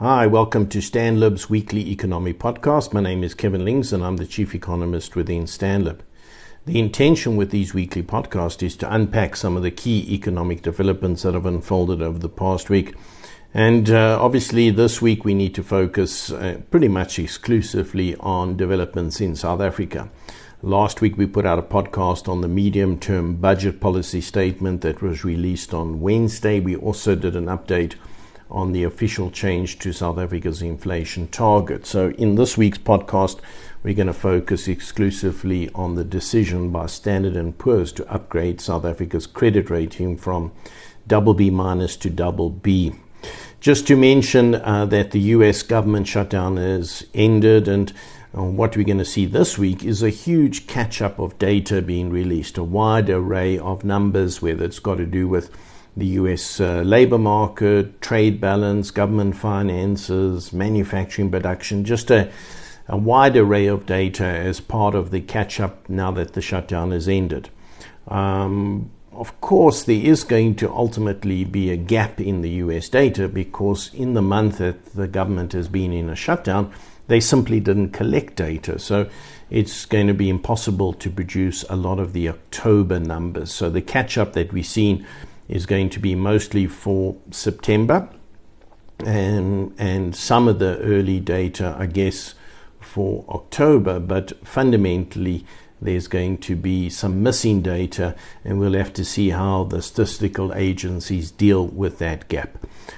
Hi, welcome to StanLib's weekly economic podcast. My name is Kevin Lings and I'm the chief economist within StanLib. The intention with these weekly podcasts is to unpack some of the key economic developments that have unfolded over the past week. And obviously this week we need to focus pretty much exclusively on developments in South Africa. Last week we put out a podcast on the medium-term budget policy statement that was released on Wednesday. We also did an update on the official change to South Africa's inflation target. So in this week's podcast, we're going to focus exclusively on the decision by Standard & Poor's to upgrade South Africa's credit rating from BB- to BB. Just to mention that the US government shutdown has ended, and what we're going to see this week is a huge catch-up of data being released, a wide array of numbers, whether it's got to do with the US labor market, trade balance, government finances, manufacturing production, just a wide array of data as part of the catch-up now that the shutdown has ended. Of course, there is going to ultimately be a gap in the US data because in the month that the government has been in a shutdown, they simply didn't collect data. So it's going to be impossible to produce a lot of the October numbers. So the catch-up that we've seen is going to be mostly for September and some of the early data, I guess, for October. But fundamentally, there's going to be some missing data, and we'll have to see how the statistical agencies deal with that gap.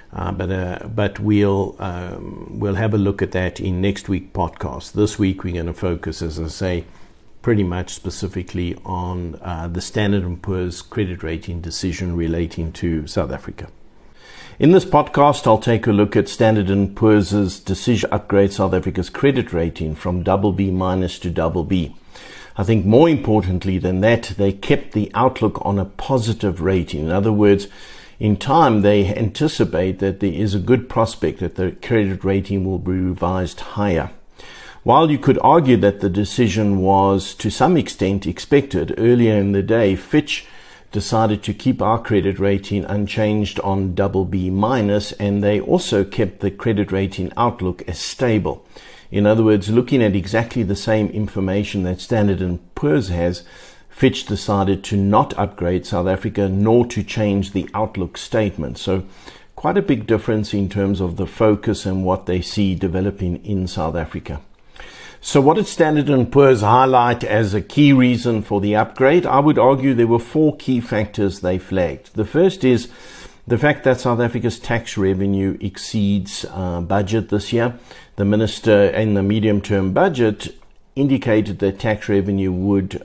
But we'll have a look at that in next week's podcast. This week, we're going to focus, as I say, pretty much specifically on the Standard & Poor's credit rating decision relating to South Africa. In this podcast, I'll take a look at Standard & Poor's decision to upgrade South Africa's credit rating from BB- to BB. I think more importantly than that, they kept the outlook on a positive rating. In other words, in time, they anticipate that there is a good prospect that the credit rating will be revised higher. While you could argue that the decision was to some extent expected, earlier in the day, Fitch decided to keep our credit rating unchanged on BB-, and they also kept the credit rating outlook as stable. In other words, looking at exactly the same information that Standard & Poor's has, Fitch decided to not upgrade South Africa nor to change the outlook statement. So quite a big difference in terms of the focus and what they see developing in South Africa. So what did Standard & Poor's highlight as a key reason for the upgrade? I would argue there were four key factors they flagged. The first is the fact that South Africa's tax revenue exceeds budget this year. The minister in the medium-term budget indicated that tax revenue would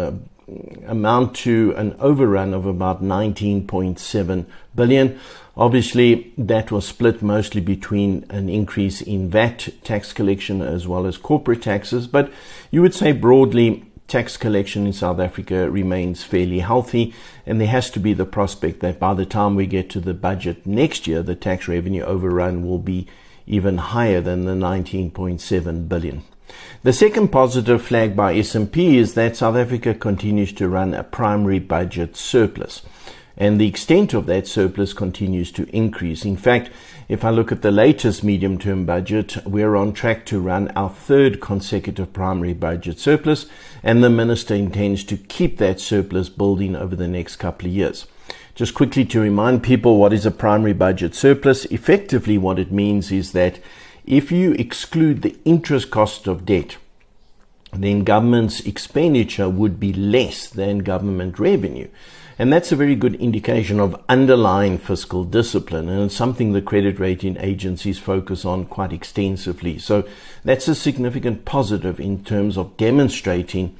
amount to an overrun of about 19.7 billion. Obviously, that was split mostly between an increase in VAT tax collection as well as corporate taxes. But you would say broadly, tax collection in South Africa remains fairly healthy, and there has to be the prospect that by the time we get to the budget next year, the tax revenue overrun will be even higher than the 19.7 billion. The second positive flag by S&P is that South Africa continues to run a primary budget surplus, and the extent of that surplus continues to increase. In fact, if I look at the latest medium-term budget, we're on track to run our third consecutive primary budget surplus, and the minister intends to keep that surplus building over the next couple of years. Just quickly to remind people, what is a primary budget surplus? Effectively, what it means is that if you exclude the interest cost of debt, then government's expenditure would be less than government revenue. And that's a very good indication of underlying fiscal discipline, and it's something the credit rating agencies focus on quite extensively. So that's a significant positive in terms of demonstrating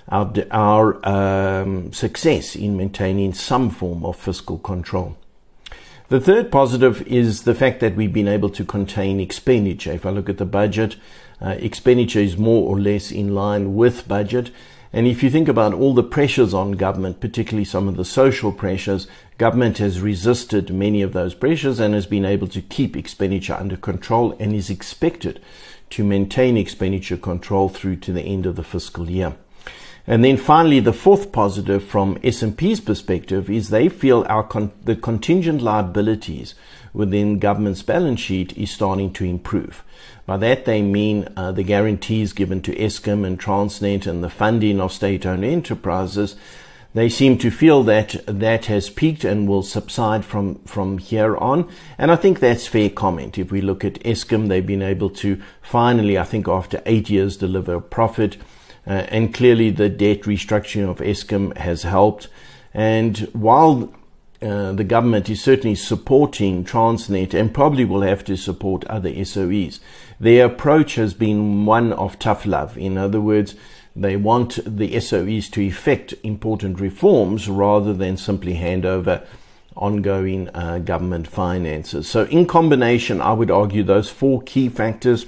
our success in maintaining some form of fiscal control. The third positive is the fact that we've been able to contain expenditure. If I look at the budget, expenditure is more or less in line with budget. And if you think about all the pressures on government, particularly some of the social pressures, government has resisted many of those pressures and has been able to keep expenditure under control and is expected to maintain expenditure control through to the end of the fiscal year. And then finally, the fourth positive from S&P's perspective is they feel the contingent liabilities within government's balance sheet is starting to improve. By that they mean the guarantees given to Eskom and Transnet and the funding of state-owned enterprises. They seem to feel that that has peaked and will subside from here on. And I think that's fair comment. If we look at Eskom, they've been able to finally, I think after 8 years, deliver a profit. And clearly the debt restructuring of Eskom has helped. And while the government is certainly supporting Transnet and probably will have to support other SOEs, their approach has been one of tough love. In other words, they want the SOEs to effect important reforms rather than simply hand over ongoing government finances. So in combination, I would argue those four key factors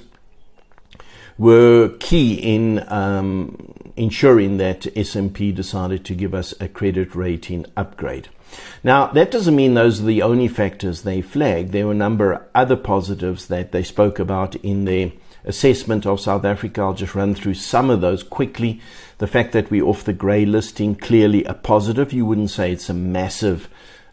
were key in ensuring that S&P decided to give us a credit rating upgrade. Now, that doesn't mean those are the only factors they flagged. There were a number of other positives that they spoke about in their assessment of South Africa. I'll just run through some of those quickly. The fact that we're off the grey listing, clearly a positive. You wouldn't say it's a massive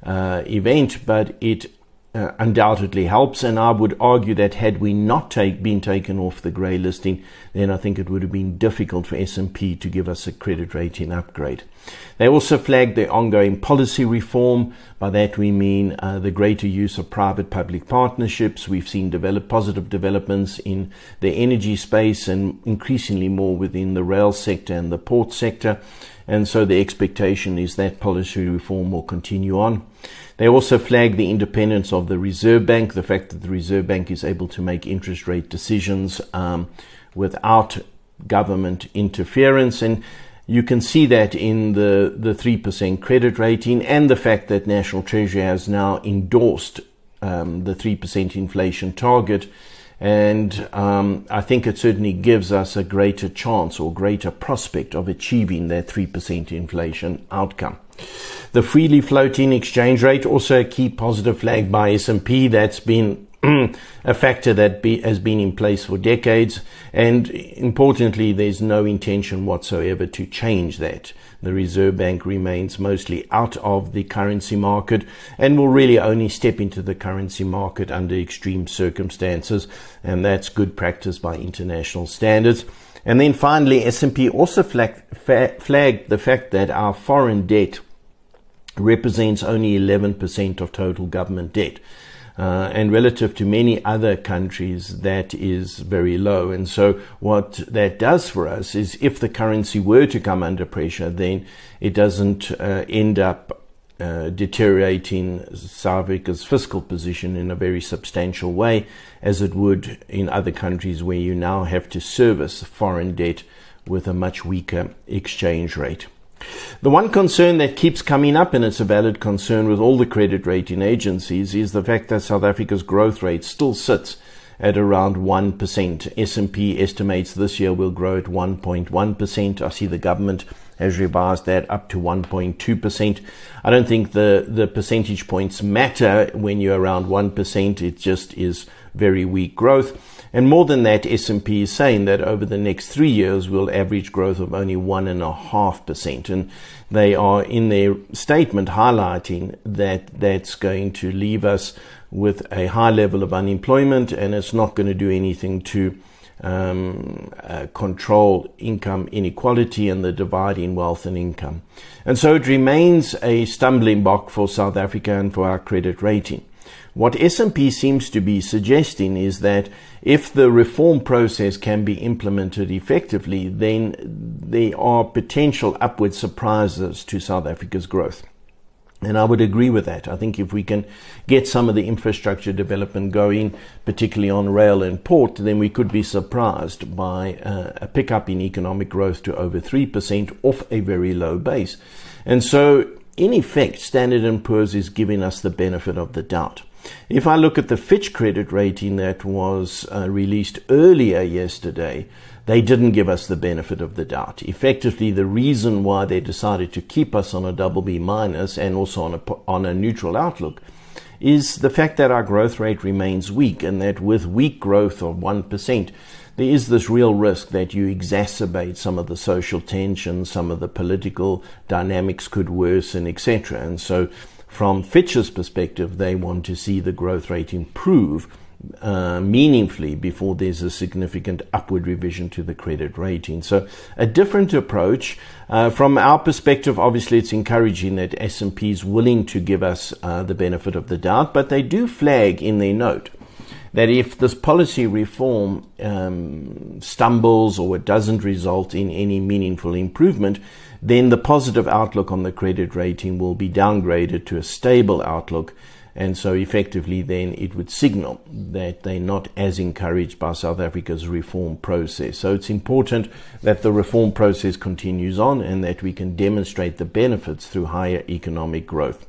event, but it undoubtedly helps. And I would argue that had we not been taken off the grey listing, then I think it would have been difficult for S&P to give us a credit rating upgrade. They also flagged the ongoing policy reform. By that we mean the greater use of private-public partnerships. We've seen positive developments in the energy space and increasingly more within the rail sector and the port sector. And so the expectation is that policy reform will continue on. They also flagged the independence of the Reserve Bank, the fact that the Reserve Bank is able to make interest rate decisions without government interference. And you can see that in the 3% credit rating and the fact that National Treasury has now endorsed the 3% inflation target. And I think it certainly gives us a greater chance or greater prospect of achieving that 3% inflation outcome. The freely floating exchange rate, also a key positive flag by S&P. That's been a factor that has been in place for decades. And importantly, there's no intention whatsoever to change that. The Reserve Bank remains mostly out of the currency market and will really only step into the currency market under extreme circumstances. And that's good practice by international standards. And then finally, S&P also flagged the fact that our foreign debt represents only 11% of total government debt. And relative to many other countries, that is very low. And so what that does for us is if the currency were to come under pressure, then it doesn't end up deteriorating South Africa's fiscal position in a very substantial way, as it would in other countries where you now have to service foreign debt with a much weaker exchange rate. The one concern that keeps coming up, and it's a valid concern with all the credit rating agencies, is the fact that South Africa's growth rate still sits at around 1%. S&P estimates this year will grow at 1.1%. I see the government has revised that up to 1.2%. I don't think the percentage points matter when you're around 1%. It just is very weak growth. And more than that, S&P is saying that over the next 3 years, we'll average growth of only 1.5%. And they are in their statement highlighting that that's going to leave us with a high level of unemployment, and it's not going to do anything to control income inequality and the divide in wealth and income. And so it remains a stumbling block for South Africa and for our credit rating. What S&P seems to be suggesting is that if the reform process can be implemented effectively, then there are potential upward surprises to South Africa's growth. And I would agree with that. I think if we can get some of the infrastructure development going, particularly on rail and port, then we could be surprised by a pickup in economic growth to over 3% off a very low base. And so, in effect, Standard & Poor's is giving us the benefit of the doubt. If I look at the Fitch credit rating that was released earlier yesterday, they didn't give us the benefit of the doubt. Effectively, the reason why they decided to keep us on a BB minus and also on a neutral outlook is the fact that our growth rate remains weak, and that with weak growth of 1%, there is this real risk that you exacerbate some of the social tension, some of the political dynamics could worsen, etc. And so from Fitch's perspective, they want to see the growth rate improve meaningfully before there's a significant upward revision to the credit rating. So a different approach. From our perspective, obviously it's encouraging that S&P is willing to give us the benefit of the doubt, but they do flag in their note that if this policy reform stumbles or it doesn't result in any meaningful improvement, then the positive outlook on the credit rating will be downgraded to a stable outlook. And so effectively then it would signal that they're not as encouraged by South Africa's reform process. So it's important that the reform process continues on and that we can demonstrate the benefits through higher economic growth.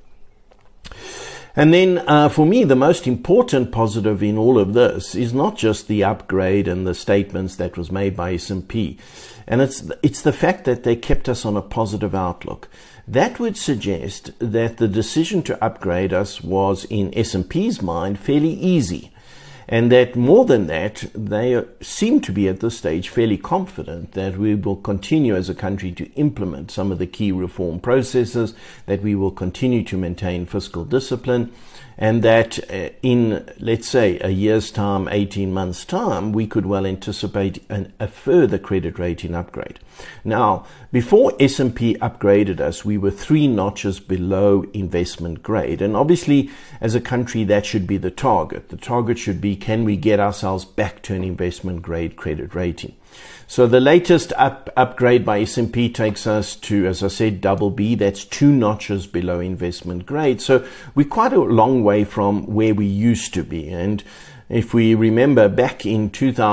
And then for me, the most important positive in all of this is not just the upgrade and the statements that was made by S&P. And it's the fact that they kept us on a positive outlook. That would suggest that the decision to upgrade us was, in S&P's mind, fairly easy. And that more than that, they seem to be at this stage fairly confident that we will continue as a country to implement some of the key reform processes, that we will continue to maintain fiscal discipline, and that in, let's say, a year's time, 18 months' time, we could well anticipate a further credit rating upgrade. Now, before S&P upgraded us, we were 3 notches below investment grade. And obviously, as a country, that should be the target. The target should be, can we get ourselves back to an investment grade credit rating? So the latest upgrade by S&P takes us to, as I said, BB. That's 2 notches below investment grade. So we're quite a long way from where we used to be. And if we remember back in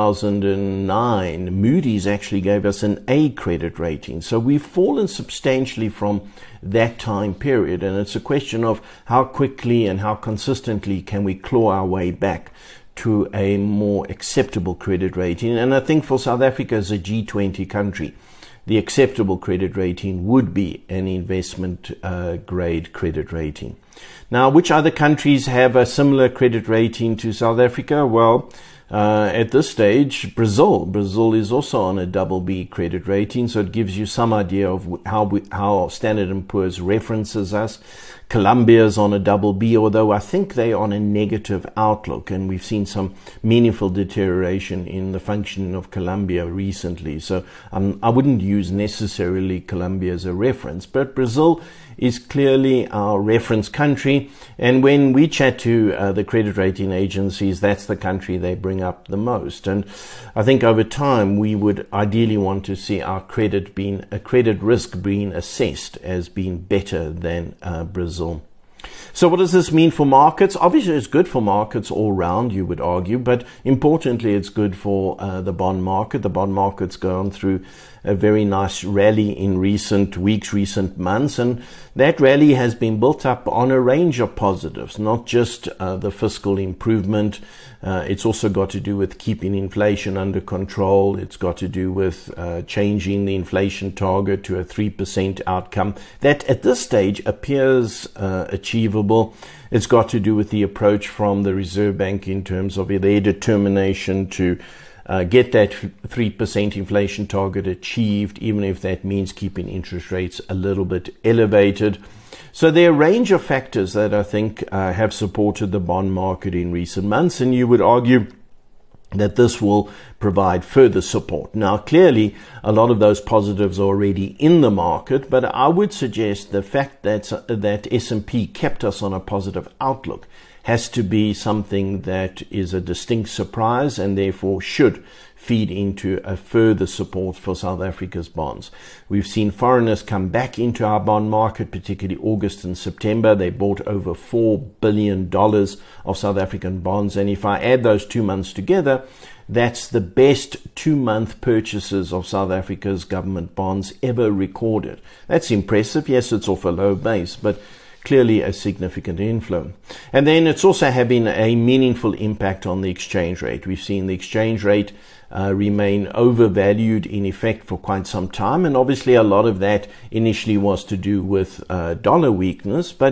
2009, Moody's actually gave us an A credit rating. So we've fallen substantially from that time period. And it's a question of how quickly and how consistently can we claw our way back to a more acceptable credit rating. And I think for South Africa as a G20 country, the acceptable credit rating would be an investment grade credit rating. Now, which other countries have a similar credit rating to South Africa? Well, at this stage, Brazil is also on a BB credit rating, so it gives you some idea of how Standard & Poor's references us. Colombia's on a BB, although I think they're on a negative outlook, and we've seen some meaningful deterioration in the functioning of Colombia recently. So I wouldn't use necessarily Colombia as a reference, but Brazil is clearly our reference country. And when we chat to the credit rating agencies, that's the country they bring up the most. And I think over time, we would ideally want to see our credit risk being assessed as being better than Brazil. So what does this mean for markets? Obviously, it's good for markets all round, you would argue, but importantly, it's good for the bond market. The bond market's gone through a very nice rally in recent weeks, recent months, and that rally has been built up on a range of positives, not just the fiscal improvement. It's also got to do with keeping inflation under control. It's got to do with changing the inflation target to a 3% outcome. That at this stage appears achievable. It's got to do with the approach from the Reserve Bank in terms of their determination to get that 3% inflation target achieved, even if that means keeping interest rates a little bit elevated. So there are a range of factors that I think have supported the bond market in recent months, and you would argue that this will provide further support. Now, clearly, a lot of those positives are already in the market, but I would suggest the fact that S&P kept us on a positive outlook has to be something that is a distinct surprise and therefore should feed into a further support for South Africa's bonds. We've seen foreigners come back into our bond market, particularly August and September. They bought over $4 billion of South African bonds. And if I add those 2 months together, that's the best 2-month purchases of South Africa's government bonds ever recorded. That's impressive. Yes, it's off a low base, but clearly a significant inflow. And then it's also having a meaningful impact on the exchange rate. We've seen the exchange rate remain overvalued in effect for quite some time. And obviously a lot of that initially was to do with dollar weakness. But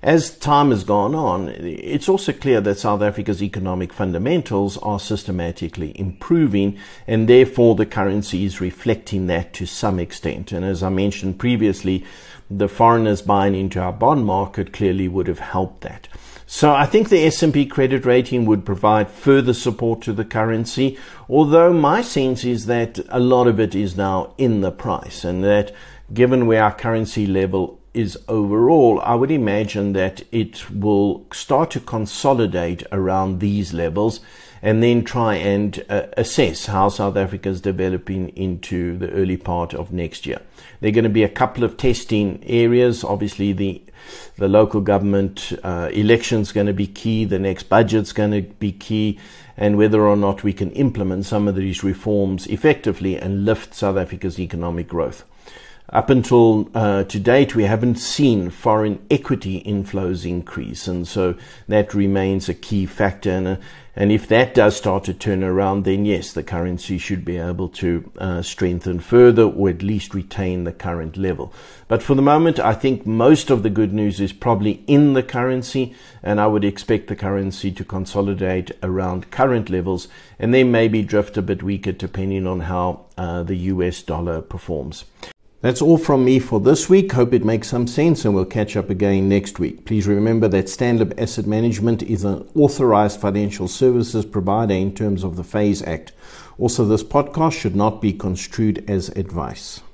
As time has gone on, it's also clear that South Africa's economic fundamentals are systematically improving, and therefore the currency is reflecting that to some extent. And as I mentioned previously, the foreigners buying into our bond market clearly would have helped that. So I think the S&P credit rating would provide further support to the currency, although my sense is that a lot of it is now in the price, and that given where our currency level is overall, I would imagine that it will start to consolidate around these levels and then try and assess how South Africa is developing into the early part of next year. There are going to be a couple of testing areas. Obviously, the local government election's going to be key. The next budget's going to be key. And whether or not we can implement some of these reforms effectively and lift South Africa's economic growth. Up until to date, we haven't seen foreign equity inflows increase, and so that remains a key factor. And if that does start to turn around, then yes, the currency should be able to strengthen further, or at least retain the current level. But for the moment, I think most of the good news is probably in the currency, and I would expect the currency to consolidate around current levels and then maybe drift a bit weaker depending on how the US dollar performs. That's all from me for this week. Hope it makes some sense, and we'll catch up again next week. Please remember that Stanlib Asset Management is an authorized financial services provider in terms of the FASE Act. Also, this podcast should not be construed as advice.